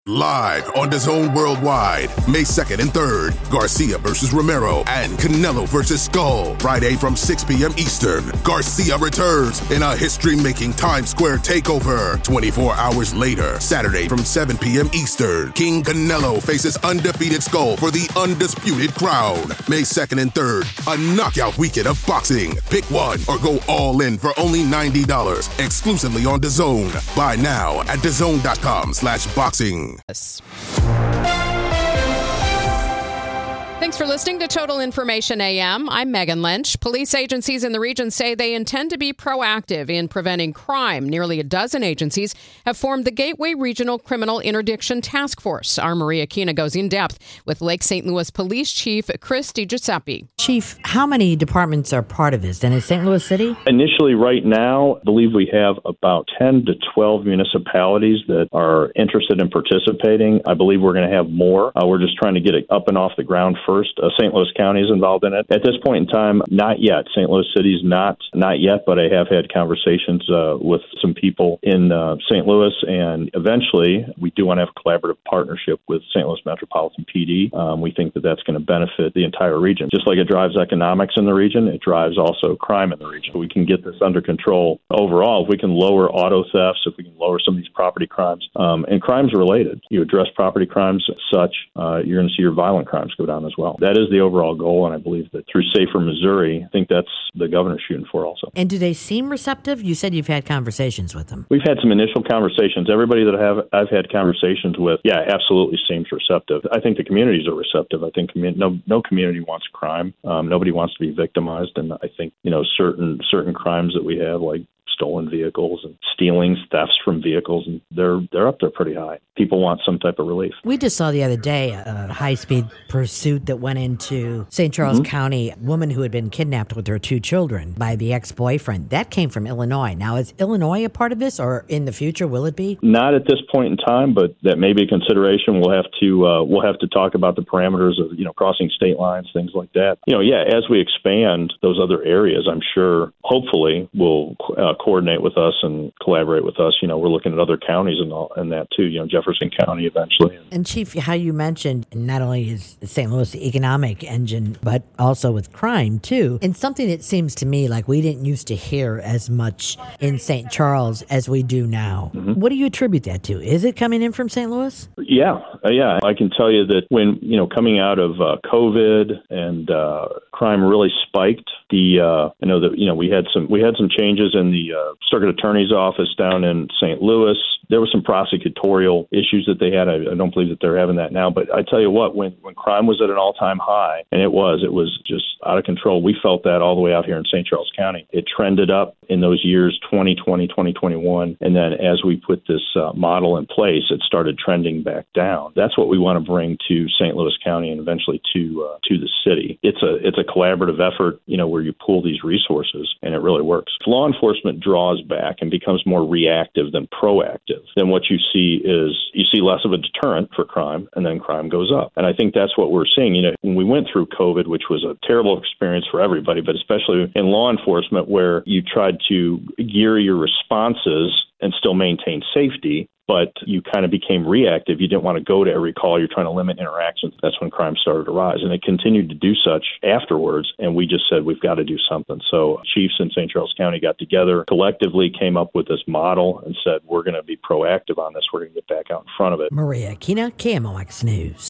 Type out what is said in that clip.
Live on DAZN Worldwide, May 2nd and 3rd, Garcia versus Romero and Canelo versus Skull. Friday from 6 p.m. Eastern, Garcia returns in a history-making Times Square takeover. 24 hours later, Saturday from 7 p.m. Eastern, King Canelo faces undefeated Skull for the undisputed crown. May 2nd and 3rd, a knockout weekend of boxing. Pick one or go all in for only $90, exclusively on DAZN. Buy now at DAZN.com/boxing. Thanks for listening to Total Information AM. I'm Megan Lynch. Police agencies in the region say they intend to be proactive in preventing crime. Nearly a dozen agencies have formed the Gateway Regional Criminal Interdiction Task Force. Our Maria Kina goes in depth with Lake St. Louis Police Chief Chris DiGiuseppe. Chief, how many departments are part of this? And is St. Louis City? Initially, right now, I believe we have about 10 to 12 municipalities that are interested in participating. I believe we're going to have more. We're just trying to get it up and off the ground first. St. Louis County is involved in it. At this point in time, not yet. St. Louis City's not yet, but I have had conversations with some people in St. Louis, and eventually we do want to have a collaborative partnership with St. Louis Metropolitan PD. We think that that's going to benefit the entire region. Just like it drives economics in the region, it drives also crime in the region. We can get this under control overall if we can lower auto thefts, if we can lower some of these property crimes, and crimes related. You address property crimes as such, you're going to see your violent crimes go down as well. That is the overall goal, and I believe that through Safer Missouri, I think that's the governor's shooting for also. And do they seem receptive? You said you've had conversations with them. We've had some initial conversations. Everybody that I've had conversations with, absolutely seems receptive. I think the communities are receptive. I think no community wants crime. Nobody wants to be victimized, and I think certain crimes that we have, like stolen vehicles and stealings, thefts from vehicles, and they're up there pretty high. People want some type of relief. We just saw the other day a high-speed pursuit that went into St. Charles County, a woman who had been kidnapped with her 2 children by the ex-boyfriend. That came from Illinois. Now, is Illinois a part of this, or in the future, will it be? Not at this point in time, but that may be a consideration. We'll have to talk about the parameters of crossing state lines, things like that. As we expand those other areas, I'm sure, hopefully, we'll coordinate with us and collaborate with us. We're looking at other counties and that too. Jefferson County eventually. And Chief, how you mentioned not only is St. Louis the economic engine, but also with crime too. And something that seems to me like we didn't used to hear as much in St. Charles as we do now. What do you attribute that to? Is it coming in from St. Louis? Yeah. I can tell you that when coming out of COVID and crime really spiked. I know that we had some changes in the circuit attorney's office down in St. Louis. There were some prosecutorial issues that they had. I don't believe that they're having that now. But I tell you what, when crime was at an all-time high, and it was just out of control, we felt that all the way out here in St. Charles County. It trended up in those years, 2020, 2021. And then as we put this model in place, it started trending back down. That's what we want to bring to St. Louis County and eventually to the city. It's a collaborative effort, where you pool these resources, and it really works. If law enforcement draws back and becomes more reactive than proactive, then what you see is less of a deterrent for crime, and then crime goes up. And I think that's what we're seeing. When we went through COVID, which was a terrible experience for everybody, but especially in law enforcement, where you tried to gear your responses and still maintain safety, but you kind of became reactive. You didn't want to go to every call. You're trying to limit interactions. That's when crime started to rise. And it continued to do such afterwards. And we just said, we've got to do something. So chiefs in St. Charles County got together, collectively came up with this model and said, we're going to be proactive on this. We're going to get back out in front of it. Maria Kina, KMOX News.